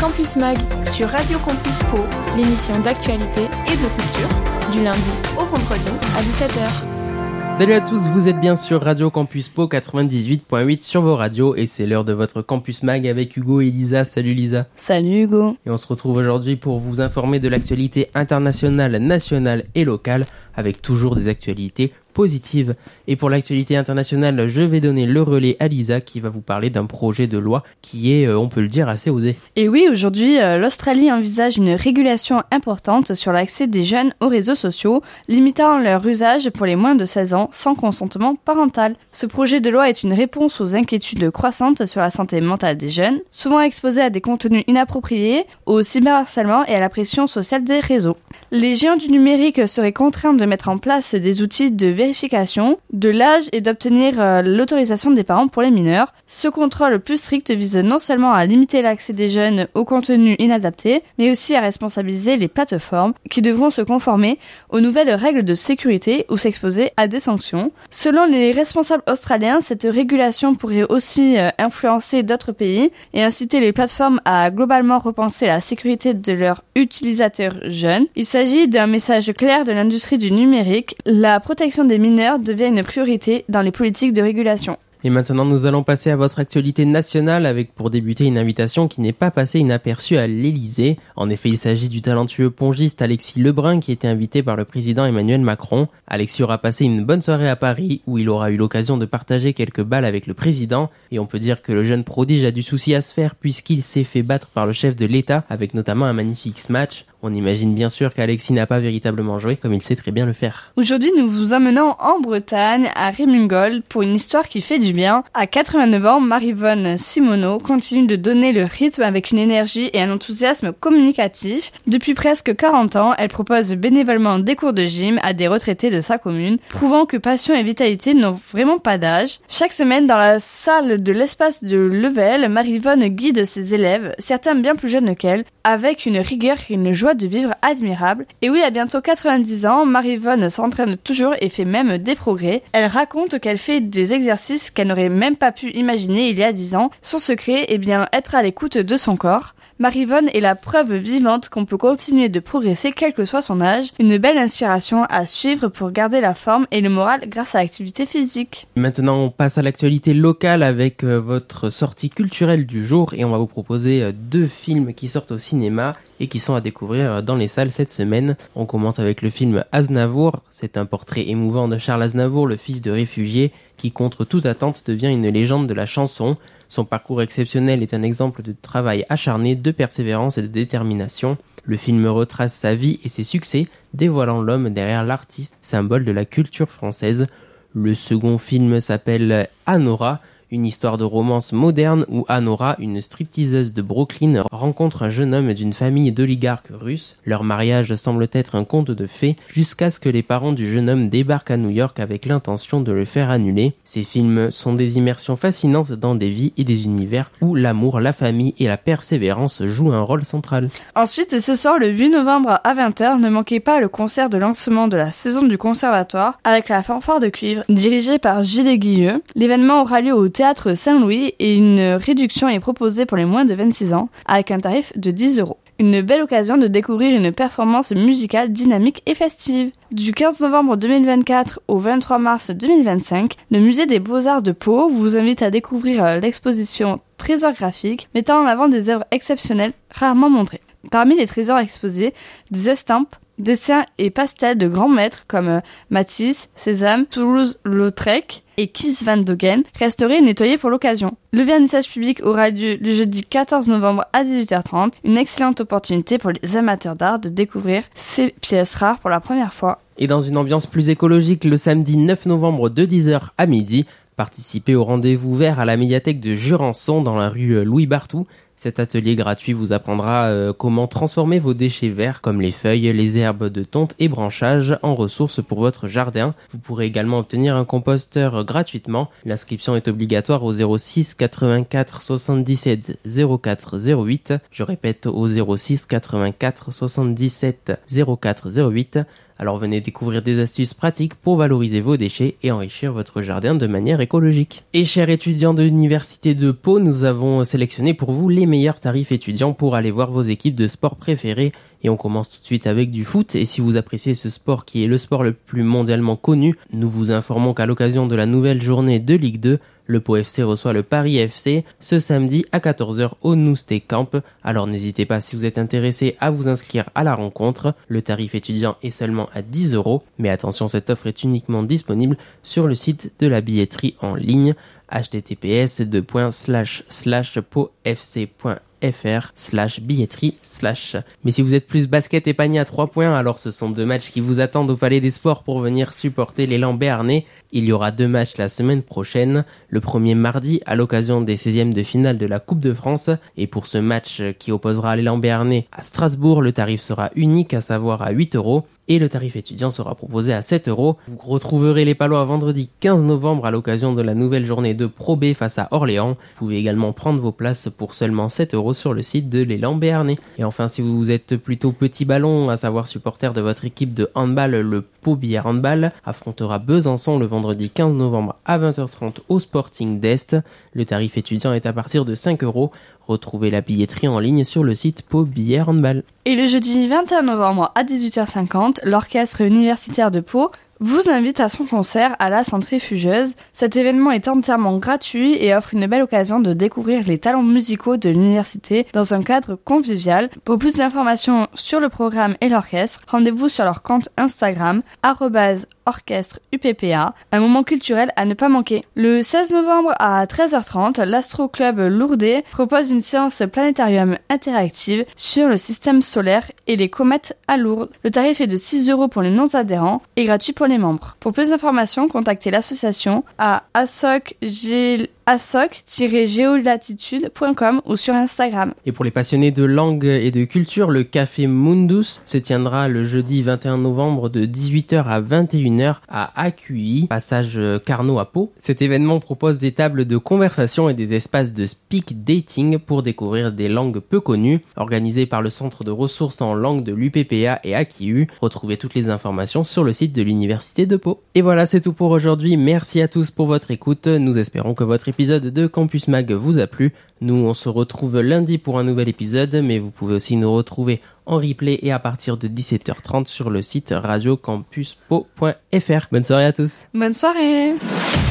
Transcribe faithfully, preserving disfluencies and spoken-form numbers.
Campus Mag sur Radio Campus Pau, l'émission d'actualité et de culture, du lundi au vendredi à dix-sept heures. Salut à tous, vous êtes bien sur Radio Campus Pau quatre-vingt-dix-huit point huit sur vos radios et c'est l'heure de votre Campus Mag avec Hugo et Lisa. Salut Lisa. Salut Hugo. Et on se retrouve aujourd'hui pour vous informer de l'actualité internationale, nationale et locale avec toujours des actualités positives. Et pour l'actualité internationale, je vais donner le relais à Lisa qui va vous parler d'un projet de loi qui est, on peut le dire, assez osé. Et oui, aujourd'hui, euh, l'Australie envisage une régulation importante sur l'accès des jeunes aux réseaux sociaux, limitant leur usage pour les moins de seize ans sans consentement parental. Ce projet de loi est une réponse aux inquiétudes croissantes sur la santé mentale des jeunes, souvent exposés à des contenus inappropriés, au cyberharcèlement et à la pression sociale des réseaux. Les géants du numérique seraient contraints de mettre en place des outils de vérification de l'âge et d'obtenir euh, l'autorisation des parents pour les mineurs. Ce contrôle plus strict vise non seulement à limiter l'accès des jeunes aux contenus inadaptés, mais aussi à responsabiliser les plateformes qui devront se conformer aux nouvelles règles de sécurité ou s'exposer à des sanctions. Selon les responsables australiens, cette régulation pourrait aussi euh, influencer d'autres pays et inciter les plateformes à globalement repenser la sécurité de leurs utilisateurs jeunes. Il s'agit d'un message clair de l'industrie du numérique. La protection des mineurs devient une priorité dans les politiques de régulation. Et maintenant, nous allons passer à votre actualité nationale avec pour débuter une invitation qui n'est pas passée inaperçue à l'Elysée. En effet, il s'agit du talentueux pongiste Alexis Lebrun qui était invité par le président Emmanuel Macron. Alexis aura passé une bonne soirée à Paris où il aura eu l'occasion de partager quelques balles avec le président. Et on peut dire que le jeune prodige a du souci à se faire puisqu'il s'est fait battre par le chef de l'État avec notamment un magnifique match. On imagine bien sûr qu'Alexis n'a pas véritablement joué comme il sait très bien le faire. Aujourd'hui, nous vous emmenons en Bretagne, à Rémungol, pour une histoire qui fait du bien. À quatre-vingt-neuf ans, Marie-Vonne Simoneau continue de donner le rythme avec une énergie et un enthousiasme communicatif. Depuis presque quarante ans, elle propose bénévolement des cours de gym à des retraités de sa commune, prouvant que passion et vitalité n'ont vraiment pas d'âge. Chaque semaine, dans la salle de l'espace de Level, Marie-Vonne guide ses élèves, certains bien plus jeunes qu'elle, avec une rigueur et une joie de vivre admirable. Et oui, à bientôt quatre-vingt-dix ans, Marie-Vonne s'entraîne toujours et fait même des progrès. Elle raconte qu'elle fait des exercices qu'elle n'aurait même pas pu imaginer il y a dix ans. Son secret, eh bien, être à l'écoute de son corps. Marie-Vonne est la preuve vivante qu'on peut continuer de progresser quel que soit son âge. Une belle inspiration à suivre pour garder la forme et le moral grâce à l'activité physique. Maintenant, on passe à l'actualité locale avec euh, votre sortie culturelle du jour et on va vous proposer euh, deux films qui sortent au cinéma et qui sont à découvrir euh, dans les salles cette semaine. On commence avec le film Aznavour. C'est un portrait émouvant de Charles Aznavour, le fils de réfugié, qui contre toute attente devient une légende de la chanson. Son parcours exceptionnel est un exemple de travail acharné, de persévérance et de détermination. Le film retrace sa vie et ses succès, dévoilant l'homme derrière l'artiste, symbole de la culture française. Le second film s'appelle Anora, une histoire de romance moderne où Anora, une stripteaseuse de Brooklyn, rencontre un jeune homme d'une famille d'oligarques russes. Leur mariage semble être un conte de fées jusqu'à ce que les parents du jeune homme débarquent à New York avec l'intention de le faire annuler. Ces films sont des immersions fascinantes dans des vies et des univers où l'amour, la famille et la persévérance jouent un rôle central. Ensuite, ce soir, le huit novembre à vingt heures, ne manquez pas le concert de lancement de la saison du Conservatoire avec la fanfare de cuivre dirigée par Gilles Guilleux. L'événement aura lieu au Théâtre Saint-Louis et une réduction est proposée pour les moins de vingt-six ans avec un tarif de dix euros. Une belle occasion de découvrir une performance musicale dynamique et festive. Du quinze novembre deux mille vingt-quatre au vingt-trois mars deux mille vingt-cinq, le Musée des Beaux-Arts de Pau vous invite à découvrir l'exposition Trésors graphiques mettant en avant des œuvres exceptionnelles rarement montrées. Parmi les trésors exposés, des estampes, dessins et pastels de grands maîtres comme Matisse, Cézanne, Toulouse-Lautrec et Kees van Dogen restaurés et nettoyés pour l'occasion. Le vernissage public aura lieu le jeudi quatorze novembre à dix-huit heures trente, une excellente opportunité pour les amateurs d'art de découvrir ces pièces rares pour la première fois. Et dans une ambiance plus écologique, le samedi neuf novembre de dix heures à midi, participez au rendez-vous vert à la médiathèque de Jurançon dans la rue Louis Barthou. Cet atelier gratuit vous apprendra euh, comment transformer vos déchets verts comme les feuilles, les herbes de tonte et branchages en ressources pour votre jardin. Vous pourrez également obtenir un composteur gratuitement. L'inscription est obligatoire au zéro six quatre-vingt-quatre soixante-dix-sept zéro quatre zéro huit. Je répète au zéro six quatre-vingt-quatre soixante-dix-sept zéro quatre zéro huit. Alors venez découvrir des astuces pratiques pour valoriser vos déchets et enrichir votre jardin de manière écologique. Et chers étudiants de l'Université de Pau, nous avons sélectionné pour vous les meilleurs tarifs étudiants pour aller voir vos équipes de sport préférées. Et on commence tout de suite avec du foot. Et si vous appréciez ce sport qui est le sport le plus mondialement connu, nous vous informons qu'à l'occasion de la nouvelle journée de Ligue deux, le Pau F C reçoit le Paris F C ce samedi à quatorze heures au Nousté Camp. Alors n'hésitez pas si vous êtes intéressé à vous inscrire à la rencontre. Le tarif étudiant est seulement à dix euros. Mais attention, cette offre est uniquement disponible sur le site de la billetterie en ligne h t t p s deux slash slash paufc.fr slash billetterie slash. Mais si vous êtes plus basket et panier à trois points, alors ce sont deux matchs qui vous attendent au Palais des Sports pour venir supporter l'élan béarnais. Il y aura deux matchs la semaine prochaine. Le premier mardi à l'occasion des seizièmes de finale de la Coupe de France. Et pour ce match qui opposera l'élan béarnais à Strasbourg, le tarif sera unique, à savoir à huit euros. Et le tarif étudiant sera proposé à sept euros. Vous retrouverez les Palois vendredi quinze novembre à l'occasion de la nouvelle journée de Pro B face à Orléans. Vous pouvez également prendre vos places pour seulement sept euros sur le site de l'élan béarnais. Et enfin, si vous êtes plutôt petit ballon, à savoir supporter de votre équipe de handball, le Pau Billard Handball affrontera Besançon le vendredi quinze novembre à vingt heures trente au Sporting d'Est. Le tarif étudiant est à partir de cinq euros. Retrouvez la billetterie en ligne sur le site Pau Billard Handball. Et le jeudi vingt et un novembre à dix-huit heures cinquante, l'orchestre universitaire de Pau vous invite à son concert à la Centrifugeuse. Cet événement est entièrement gratuit et offre une belle occasion de découvrir les talents musicaux de l'université dans un cadre convivial. Pour plus d'informations sur le programme et l'orchestre, rendez-vous sur leur compte Instagram arobase orchestre U P P A, un moment culturel à ne pas manquer. Le seize novembre à treize heures trente, l'Astro Club Lourdes propose une séance planétarium interactive sur le système solaire et les comètes à Lourdes. Le tarif est de six euros pour les non-adhérents et gratuit pour les membres. Pour plus d'informations, contactez l'association à asoc tiret géolatitude point com ou sur Instagram. Et pour les passionnés de langue et de culture, le Café Mundus se tiendra le jeudi vingt et un novembre de dix-huit heures à vingt et une heures à A Q I, passage Carnot à Pau. Cet événement propose des tables de conversation et des espaces de speak dating pour découvrir des langues peu connues, organisé par le Centre de ressources en langue de l'U P P A et A Q U. Retrouvez toutes les informations sur le site de l'Université de Pau. Et voilà, c'est tout pour aujourd'hui. Merci à tous pour votre écoute. Nous espérons que votre épisode de Campus Mag vous a plu. Nous, on se retrouve lundi pour un nouvel épisode, mais vous pouvez aussi nous retrouver en replay et à partir de dix-sept heures trente sur le site radio campus pau point f r. Bonne soirée à tous. Bonne soirée.